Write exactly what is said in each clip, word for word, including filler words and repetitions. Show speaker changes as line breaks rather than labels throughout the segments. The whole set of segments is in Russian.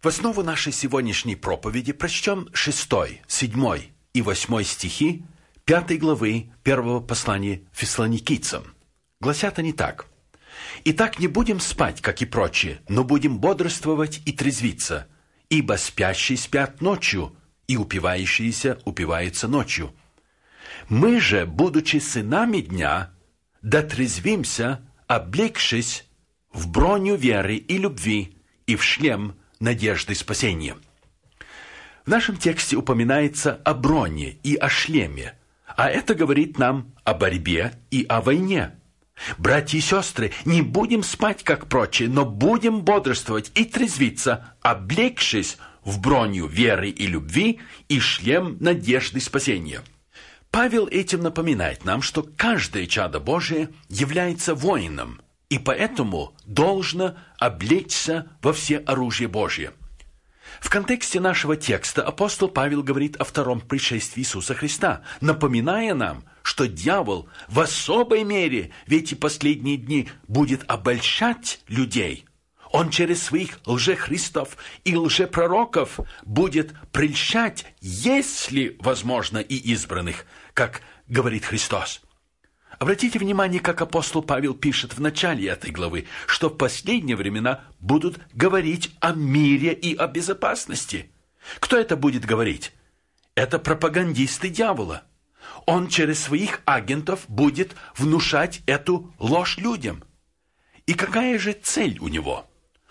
В основу нашей сегодняшней проповеди прочтем шестой, седьмой и восьмой стихи пятой главы первого послания Фессалоникийцам. Гласят они так. «Итак, не будем спать, как и прочие, но будем бодрствовать и трезвиться, ибо спящие спят ночью, и упивающиеся упиваются ночью. Мы же, будучи сынами дня, дотрезвимся, облегшись в броню веры и любви и в шлем надежды спасения». В нашем тексте упоминается о броне и о шлеме, а это говорит нам о борьбе и о войне. Братья и сестры, не будем спать, как прочие, но будем бодрствовать и трезвиться, облегшись в броню веры и любви и шлем надежды спасения. Павел этим напоминает нам, что каждое чадо Божие является воином, и поэтому должно облечься во все оружие Божие. В контексте нашего текста апостол Павел говорит о втором пришествии Иисуса Христа, напоминая нам, что дьявол в особой мере в эти последние дни будет обольщать людей. Он через своих лжехристов и лжепророков будет прельщать, если возможно, и избранных, как говорит Христос. Обратите внимание, как апостол Павел пишет в начале этой главы, что в последние времена будут говорить о мире и о безопасности. Кто это будет говорить? Это пропагандисты дьявола. Он через своих агентов будет внушать эту ложь людям. И какая же цель у него?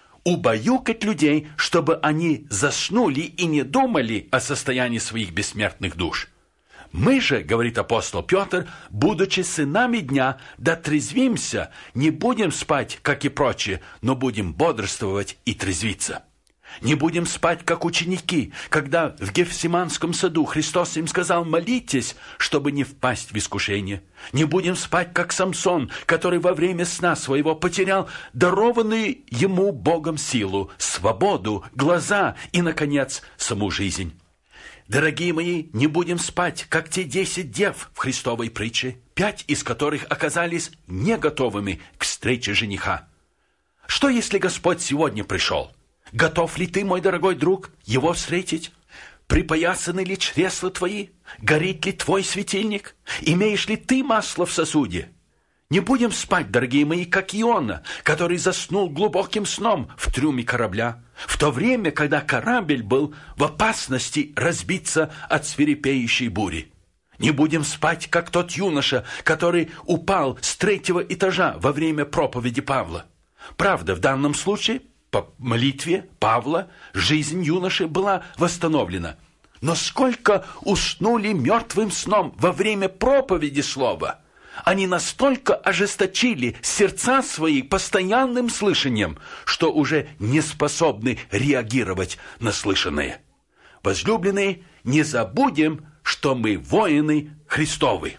Убаюкать людей, чтобы они заснули и не думали о состоянии своих бессмертных душ. Мы же, говорит апостол Петр, будучи сынами дня, дотрезвимся, не будем спать, как и прочие, но будем бодрствовать и трезвиться. Не будем спать, как ученики, когда в Гефсиманском саду Христос им сказал: молитесь, чтобы не впасть в искушение. Не будем спать, как Самсон, который во время сна своего потерял дарованную ему Богом силу, свободу, глаза и, наконец, саму жизнь. Дорогие мои, не будем спать, как те десять дев в Христовой притче, пять из которых оказались не готовыми к встрече жениха. Что, если Господь сегодня пришел? Готов ли ты, мой дорогой друг, его встретить? Припоясаны ли чресла твои? Горит ли твой светильник? Имеешь ли ты масло в сосуде? Не будем спать, дорогие мои, как Иона, который заснул глубоким сном в трюме корабля, в то время, когда корабль был в опасности разбиться от свирепеющей бури. Не будем спать, как тот юноша, который упал с третьего этажа во время проповеди Павла. Правда, в данном случае, по молитве Павла, жизнь юноши была восстановлена. Но сколько уснули мертвым сном во время проповеди слова! Они настолько ожесточили сердца свои постоянным слышанием, что уже не способны реагировать на слышанное. Возлюбленные, не забудем, что мы воины Христовы.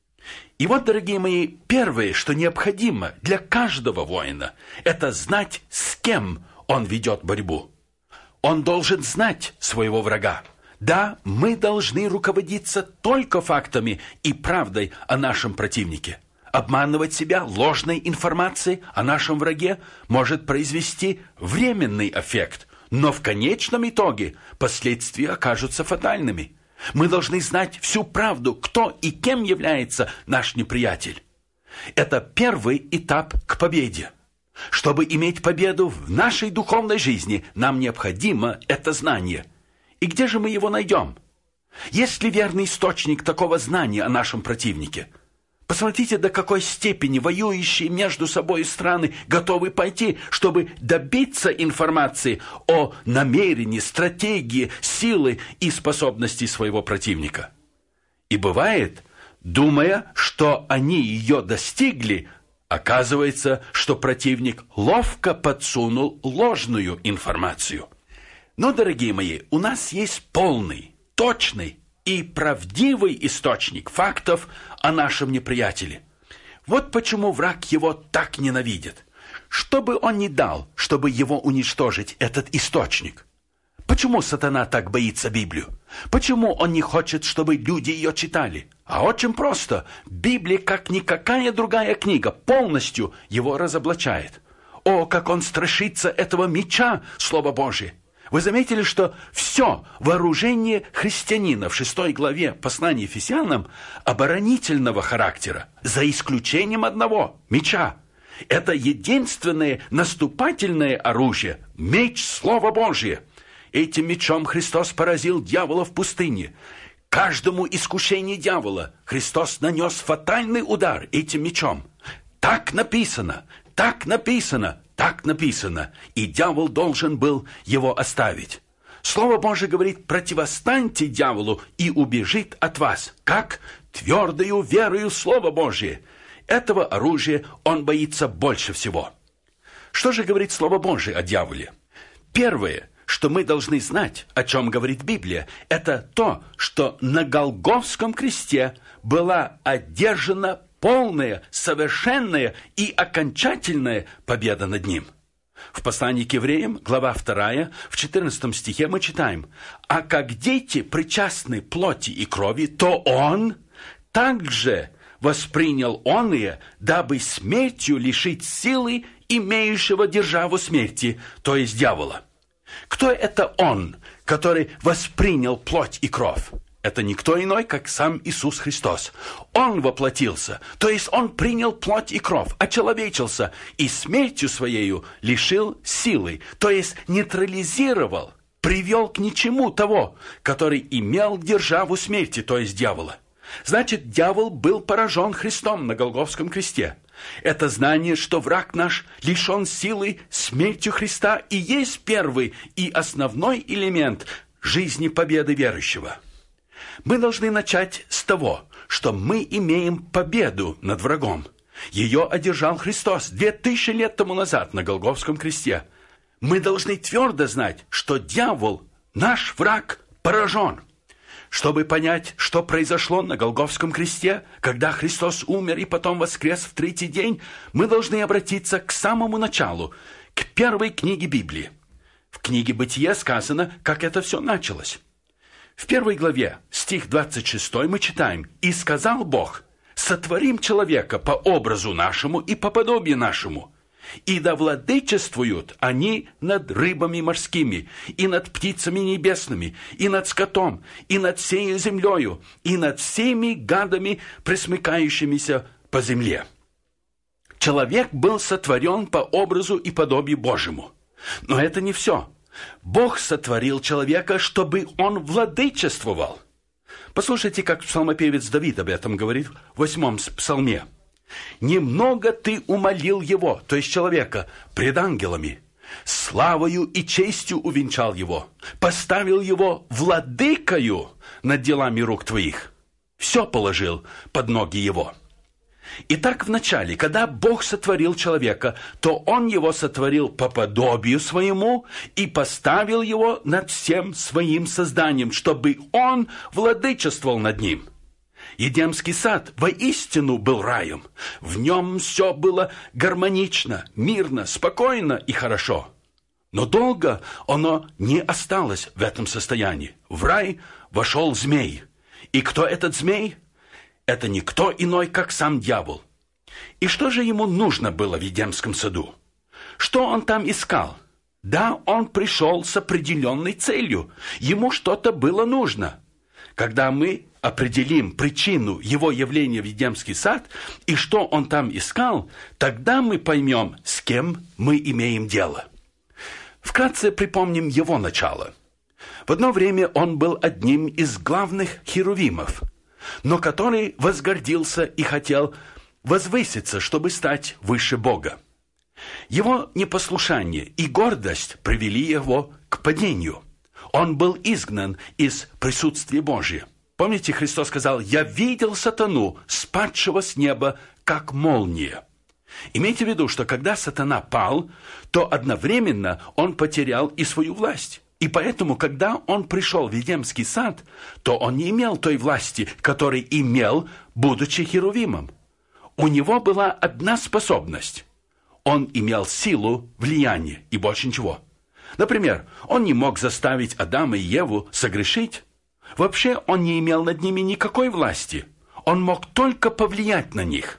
И вот, дорогие мои, первое, что необходимо для каждого воина, это знать, с кем он ведет борьбу. Он должен знать своего врага. Да, мы должны руководиться только фактами и правдой о нашем противнике. Обманывать себя ложной информацией о нашем враге может произвести временный эффект, но в конечном итоге последствия окажутся фатальными. Мы должны знать всю правду, кто и кем является наш неприятель. Это первый этап к победе. Чтобы иметь победу в нашей духовной жизни, нам необходимо это знание. И где же мы его найдем? Есть ли верный источник такого знания о нашем противнике? Посмотрите, до какой степени воюющие между собой страны готовы пойти, чтобы добиться информации о намерении, стратегии, силы и способности своего противника. И бывает, думая, что они ее достигли, оказывается, что противник ловко подсунул ложную информацию. Но, дорогие мои, у нас есть полный, точный и правдивый источник фактов о нашем неприятеле. Вот почему враг его так ненавидит. Что бы он ни дал, чтобы его уничтожить, этот источник? Почему сатана так боится Библию? Почему он не хочет, чтобы люди ее читали? А очень просто. Библия, как никакая другая книга, полностью его разоблачает. О, как он страшится этого меча, Слово Божие! Вы заметили, что все вооружение христианина в шестой главе послания Ефесянам оборонительного характера, за исключением одного – меча. Это единственное наступательное оружие – меч Слова Божие. Этим мечом Христос поразил дьявола в пустыне. Каждому искушению дьявола Христос нанес фатальный удар этим мечом. Так написано, так написано. Так написано, и дьявол должен был его оставить. Слово Божие говорит: противостаньте дьяволу, и убежит от вас. Как? Твердою верою Слово Божие. Этого оружия он боится больше всего. Что же говорит Слово Божие о дьяволе? Первое, что мы должны знать, о чем говорит Библия, это то, что на Голгофском кресте была одержана полная, совершенная и окончательная победа над ним. В послании к евреям, глава вторая, в четырнадцатом стихе мы читаем: «А как дети причастны плоти и крови, то он также воспринял оные, дабы смертью лишить силы имеющего державу смерти, то есть дьявола». Кто это он, который воспринял плоть и кровь? Это никто иной, как сам Иисус Христос. Он воплотился, то есть Он принял плоть и кровь, очеловечился и смертью Своею лишил силы, то есть нейтрализировал, привел к ничему того, который имел державу смерти, то есть дьявола. Значит, дьявол был поражен Христом на Голгофском кресте. Это знание, что враг наш лишен силы смертью Христа, и есть первый и основной элемент жизни победы верующего. Мы должны начать с того, что мы имеем победу над врагом. Ее одержал Христос две тысячи лет тому назад на Голгофском кресте. Мы должны твердо знать, что дьявол, наш враг, поражен. Чтобы понять, что произошло на Голгофском кресте, когда Христос умер и потом воскрес в третий день, мы должны обратиться к самому началу, к первой книге Библии. В книге «Бытие» сказано, как это все началось. В первой главе, стих двадцать шестой, мы читаем: «И сказал Бог: сотворим человека по образу нашему и по подобию нашему, и да владычествуют они над рыбами морскими, и над птицами небесными, и над скотом, и над всею землею, и над всеми гадами, пресмыкающимися по земле». Человек был сотворен по образу и подобию Божьему. Но это не все. Бог сотворил человека, чтобы он владычествовал. Послушайте, как псалмопевец Давид об этом говорит в восьмом псалме. «Немного ты умолил его», то есть человека, пред ангелами, славою и честью увенчал его, поставил его владыкою над делами рук твоих. Все положил под ноги его. Итак, вначале, когда Бог сотворил человека, то Он его сотворил по подобию своему и поставил его над всем своим созданием, чтобы он владычествовал над ним. Едемский сад воистину был раем. В нем все было гармонично, мирно, спокойно и хорошо. Но долго оно не осталось в этом состоянии. В рай вошел змей. И кто этот змей? Это никто иной, как сам дьявол. И что же ему нужно было в Едемском саду? Что он там искал? Да, он пришел с определенной целью. Ему что-то было нужно. Когда мы определим причину его явления в Едемский сад и что он там искал, тогда мы поймем, с кем мы имеем дело. Вкратце припомним его начало. В одно время он был одним из главных херувимов, но который возгордился и хотел возвыситься, чтобы стать выше Бога. Его непослушание и гордость привели его к падению. Он был изгнан из присутствия Божия. Помните, Христос сказал: «Я видел сатану, спадшего с неба, как молния». Имейте в виду, что когда сатана пал, то одновременно он потерял и свою власть. И поэтому, когда он пришел в Едемский сад, то он не имел той власти, которую имел, будучи херувимом. У него была одна способность. Он имел силу, влияние и больше ничего. Например, он не мог заставить Адама и Еву согрешить. Вообще он не имел над ними никакой власти. Он мог только повлиять на них.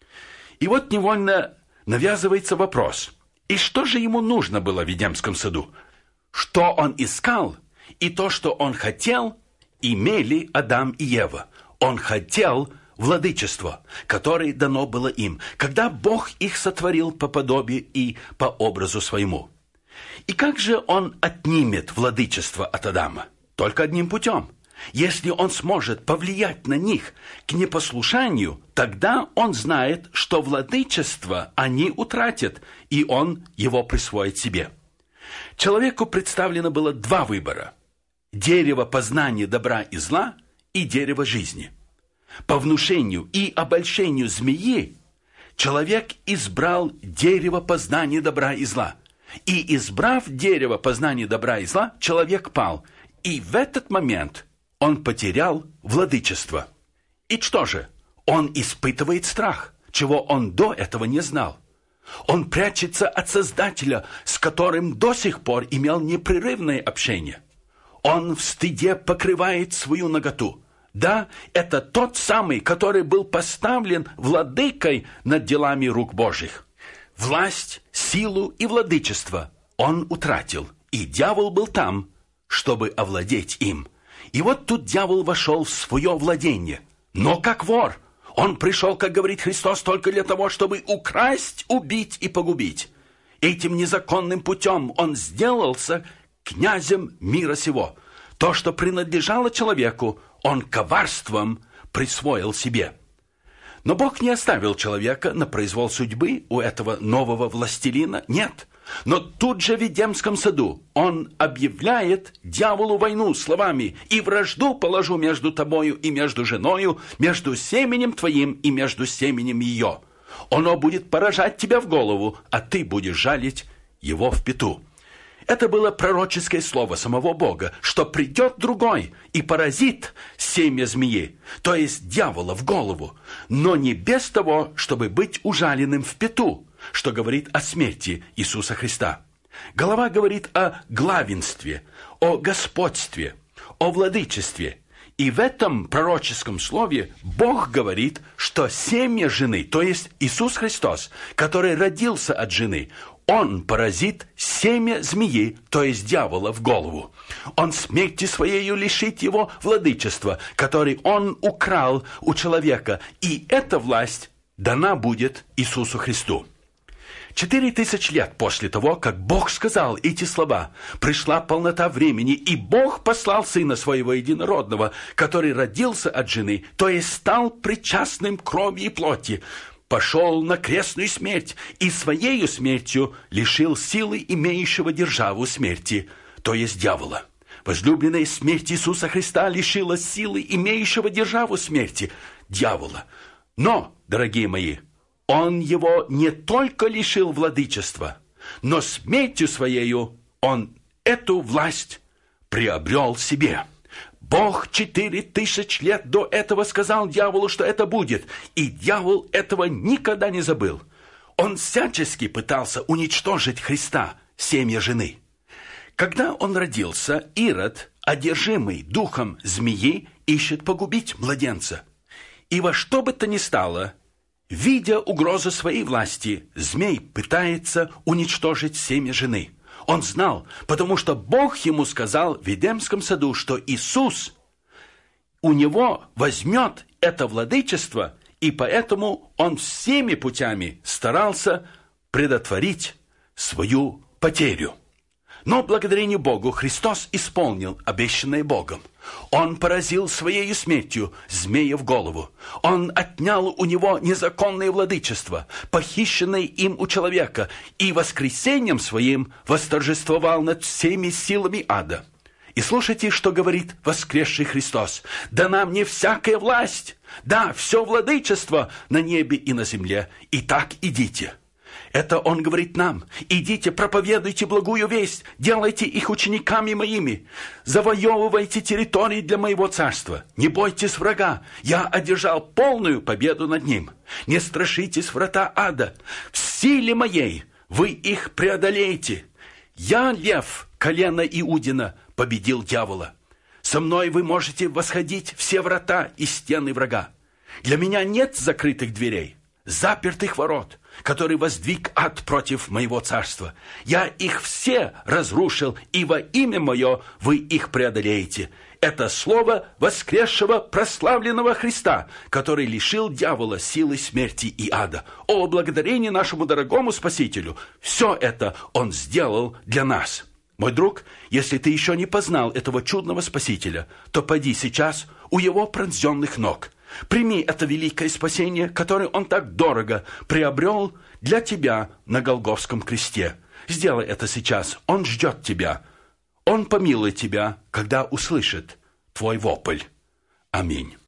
И вот невольно навязывается вопрос: и что же ему нужно было в Едемском саду? что он искал, и то, что он хотел, имели Адам и Ева. Он хотел владычество, которое дано было им, когда Бог их сотворил по подобию и по образу своему. И как же он отнимет владычество от Адама? Только одним путем. Если он сможет повлиять на них к непослушанию, тогда он знает, что владычество они утратят, и он его присвоит себе. Человеку представлено было два выбора: дерево познания добра и зла и дерево жизни. По внушению и обольщению змеи человек избрал дерево познания добра и зла. И, избрав дерево познания добра и зла, человек пал. И в этот момент он потерял владычество. И что же? Он испытывает страх, чего он до этого не знал. Он прячется от Создателя, с которым до сих пор имел непрерывное общение. Он в стыде покрывает свою наготу. Да, это тот самый, который был поставлен владыкой над делами рук Божьих. Власть, силу и владычество он утратил, и дьявол был там, чтобы овладеть им. И вот тут дьявол вошел в свое владение. Но как вор. Он пришел, как говорит Христос, только для того, чтобы украсть, убить и погубить. Этим незаконным путем он сделался князем мира сего. То, что принадлежало человеку, он коварством присвоил себе. Но Бог не оставил человека на произвол судьбы у этого нового властелина. Нет. Но тут же в Эдемском саду он объявляет дьяволу войну словами: «И вражду положу между тобою и между женою, между семенем твоим и между семенем ее. Оно будет поражать тебя в голову, а ты будешь жалить его в пяту». Это было пророческое слово самого Бога, что придет другой и поразит семя змеи, то есть дьявола, в голову, но не без того, чтобы быть ужаленным в пяту, что говорит о смерти Иисуса Христа. Глава говорит о главенстве, о господстве, о владычестве. И в этом пророческом слове Бог говорит, что семя жены, то есть Иисус Христос, который родился от жены, он поразит семя змеи, то есть дьявола, в голову. Он смерти своею лишит его владычества, который он украл у человека, и эта власть дана будет Иисусу Христу. Четыре тысячи лет после того, как Бог сказал эти слова, пришла полнота времени, и Бог послал Сына Своего Единородного, который родился от жены, то есть стал причастным крови и плоти, пошел на крестную смерть и своею смертью лишил силы имеющего державу смерти, то есть дьявола. Возлюбленная, смерть Иисуса Христа лишила силы имеющего державу смерти, дьявола. Но, дорогие мои, он его не только лишил владычества, но смертью своею он эту власть приобрел себе. Бог четыре тысячи лет до этого сказал дьяволу, что это будет, и дьявол этого никогда не забыл. Он всячески пытался уничтожить Христа, семя жены. Когда он родился, Ирод, одержимый духом змеи, ищет погубить младенца. И во что бы то ни стало, видя угрозу своей власти, змей пытается уничтожить семя жены. Он знал, потому что Бог ему сказал в Эдемском саду, что Иисус у него возьмет это владычество, и поэтому он всеми путями старался предотвратить свою потерю. Но благодарение Богу Христос исполнил обещанное Богом. Он поразил своей смертью змея в голову. Он отнял у него незаконное владычество, похищенное им у человека, и воскресением своим восторжествовал над всеми силами ада. И слушайте, что говорит воскресший Христос. «Дана мне всякая власть, да, все владычество на небе и на земле. Итак, идите». Это он говорит нам: идите, проповедуйте благую весть, делайте их учениками моими, завоевывайте территории для моего царства, не бойтесь врага, я одержал полную победу над ним, не страшитесь врата ада, в силе моей вы их преодолеете. Я, лев, колено Иудина, победил дьявола. Со мной вы можете восходить все врата и стены врага. Для меня нет закрытых дверей. запертых ворот, который воздвиг ад против моего царства. Я их все разрушил, и во имя мое вы их преодолеете. Это слово воскресшего прославленного Христа, который лишил дьявола силы смерти и ада. О, благодарение нашему дорогому Спасителю! Все это Он сделал для нас. Мой друг, если ты еще не познал этого чудного Спасителя, то пойди сейчас у Его пронзенных ног. Прими это великое спасение, которое Он так дорого приобрел для тебя на Голгофском кресте. Сделай это сейчас. Он ждет тебя. Он помилует тебя, когда услышит твой вопль. Аминь.